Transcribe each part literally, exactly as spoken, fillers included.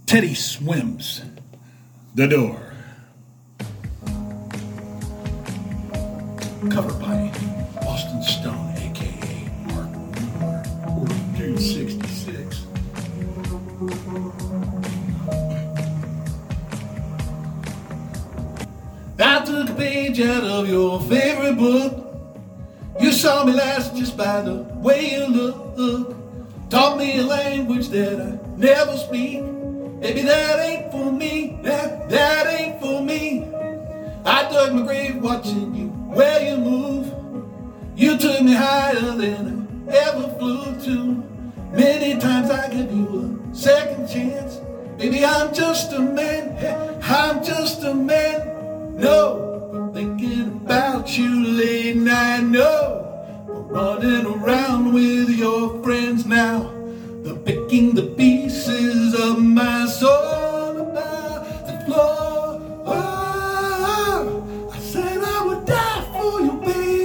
Teddy Swims the Door. Covered by Austin Stone, a k a. Mark Moore, forty-two sixty-six. I took a page out of your favorite book. You saw me last just by the way you look. Taught me a language that I never speak. Maybe that ain't for me, that, that ain't for me. I dug my grave watching you where you move. You took me higher than I ever flew to. Many times I give you a second chance. Maybe I'm just a man, I'm just a man. No, I'm thinking about you late night, no. I'm running around with your friends now. They're picking the pieces of my soul about the floor. Oh, I said I would die for you,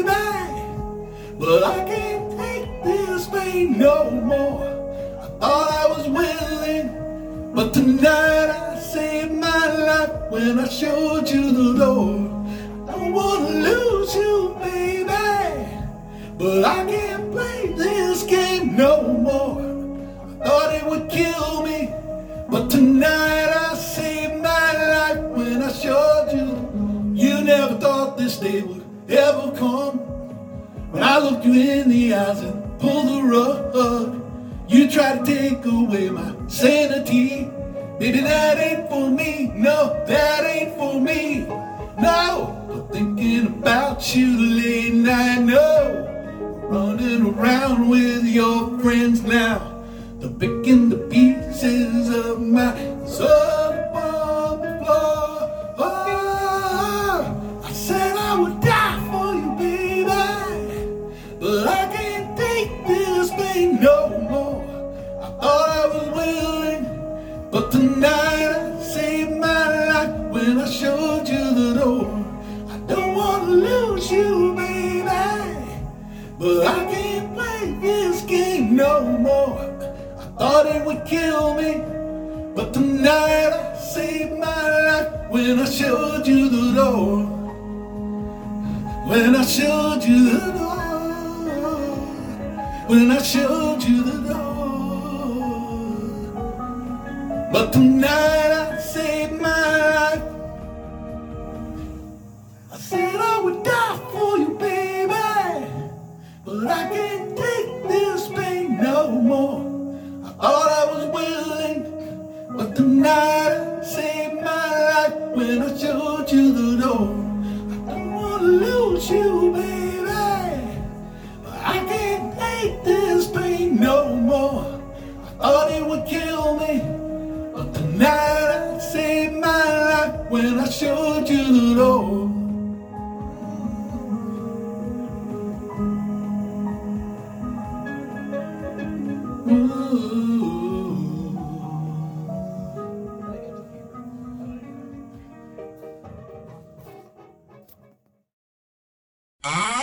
baby, but I can't take this pain no more. I thought I was willing, but tonight I saved my life when I showed you the door. I don't wanna lose you, baby, but I can't play this game no more. Thought it would kill me, but tonight I saved my life when I showed you. You never thought this day would ever come. When I looked you in the eyes and pulled the rug, you tried to take away my sanity. Baby, that ain't for me, no, that ain't for me. No, I'm thinking about you late night, no. Running around with your friends now. They're picking the pieces of my soul upon the floor. Oh, I said I would die for you, baby, but I can't take this pain no more. I thought I was willing, but tonight I saved my life when I showed you the door. I don't want to lose you, baby, but I can't play this game no more. Thought it would kill me, but tonight I saved my life when I showed you the door. When I showed you the door. When I showed you the door. But tonight I saved my life. I said I would die for you, baby, but I can't take this pain no more. Thought I was willing, but tonight I saved my life when I showed you the door. I don't want to lose you, baby, but I can't take this pain no more. I thought it would kill me, but tonight I saved my life when I showed you the door. Ooh. Ah.